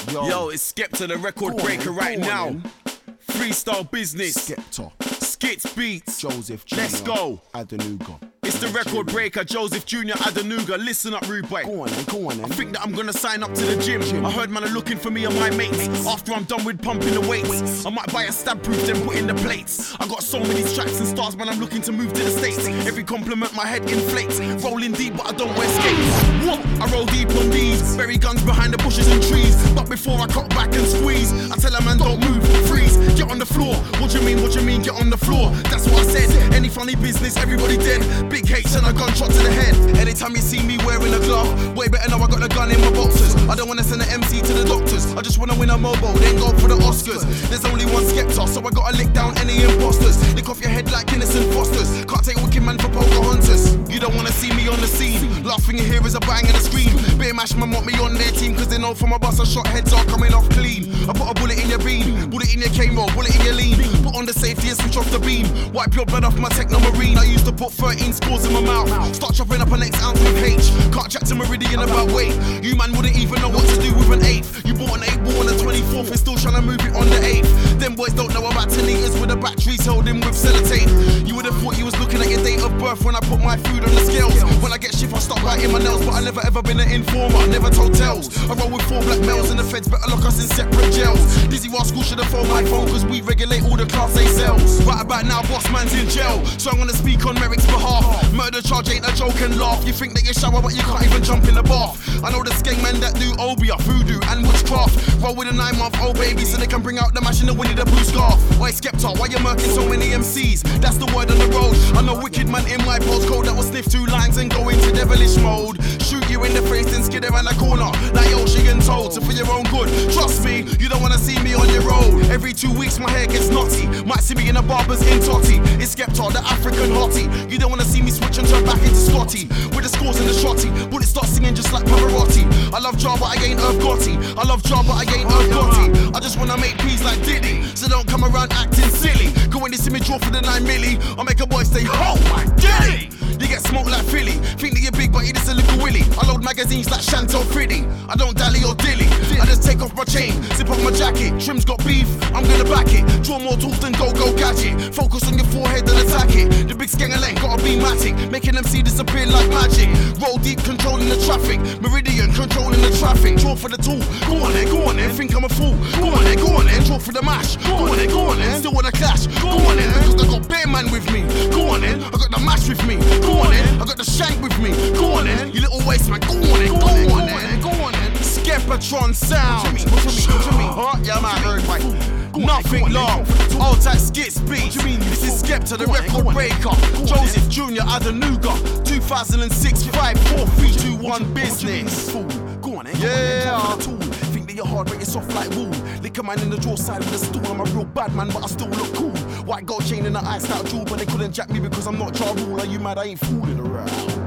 Yo, it's Skepta, the record breaker right now. Freestyle business. Skepta. Skits beats. Joseph Jr. Let's go. Adenuga. It's the record breaker, Joseph Jr. Adenuga. Listen up, rude boy. Go on then. I think that I'm gonna sign up to the gym. I heard man are looking for me and my mates. After I'm done with pumping the weights, I might buy a stab proof, then put in the plates. I got so many tracks and stars, man, I'm looking to move to the States. Every compliment my head inflates. Rolling deep, but I don't wear skates. What? I roll deep on these. Bury guns behind the bushes and trees. But before I cut back and squeeze, I tell a man don't move, freeze, get on the floor. What you mean, get on the floor? That's what I said. Any funny business, everybody dead. Big H and a gunshot to the head. Anytime you see me wearing a glove, way better know I got a gun in my boxers. I don't wanna send an MC to the doctors. I just wanna win a mobile, then go for the Oscars. There's only one Skepta, so I gotta lick down any imposters. Lick off your head like innocent fosters. Can't take wicked man for Pocahontas. You don't wanna see me on the scene. Last thing you hear is a bang and a scream. Beer mash man want me on their team, cause they know from a bus I shot heads are coming off clean. I put a bullet in your bean, bullet in your cane roll, bullet in your lean. Put on the safety and switch off the beam. Wipe your blood off my Techno Marine. I used to put 13 scores in my mouth. Start chopping up an next ounce with H. Can't chat to Meridian about weight. You man wouldn't even know what to do with an eighth. You bought an 8 ball on the 24th and still trying to move it on the 8th. Them boys don't know about 10 liters with the batteries held in with sellotape. You would have thought you was looking at your date of birth when I put my food on the scales. When I get shift I stop biting my nails, but I never ever been an informer, never told tales. I roll with 4 black males and the feds better lock us in separate jails. Dizzy while school should have phoned my phone, cause we regulate all the class A sales. Right about now boss man's in jail, so I'm gonna speak on Merrick's behalf. Murder charge ain't a joke and laugh. You think that you shower but you can't even jump in the bath. I know the skeng men that do obia, voodoo and witchcraft. Roll with a 9-month-old baby so they can bring out the mash in the Winnie the Pooh scarf. Why Skepta, why you murking so many MCs? That's the word on the road. I know wicked man in my postcode that will sniff 2 lines and go into devilish mode. Shoot you in the face then skid around the corner like Yoshi and Toad. So for your own good, trust me, you don't wanna see me on your road. Every 2 weeks my hair gets knotty. Might see me in a barber's in Totty. It's Skepta, the African hottie. You don't wanna see me switch and turn back into Scotty. With the scores and the shotty, but it starts singing just like Pavarotti. I love Jar but I ain't Irv Gotti. I love Jar but I ain't Irv Gotti. I just wanna make peas like Diddy, so don't come around acting silly. Go when you see me draw for the 9 milli, I'll make a boy say, oh my Diddy. You get smoked like Philly, think that you're big but you're just a little willy. I load magazines like Chantel Friddy. I don't dally or dilly, I just take off my chain, zip off my jacket. Trim's got beef, I'm gonna back it. Draw more tools than go gadget. Focus on your forehead and attack it. The big skangalang gotta be matic, making them see disappear like magic. Roll deep, controlling the traffic. Meridian, controlling the traffic. Draw for the tool, go on then, think I'm a fool. Go on then, draw for the mash. Go on then, still wanna clash. Go on then, because I got bear man with me. Go on then, I got the mash with me. Go on then, I got the shank with me. Go on then, you little waste man. Go on then. Skepatron sound. What you mean? Huh? Yeah man, nothing long. Old type skits beats. This is Skepta, the record breaker. Joseph Jr. Adenuga. 2006 5 4 3 2 1 business. Go on then. Yeah. Think that you're hard, but you're soft like wool. Lick a man in the draw side with a stool. I'm a real bad man, but I still look cool. White gold chain in the iced out jewel, but they couldn't jack me because I'm not Ja Rule. Are you mad? I ain't fooling around.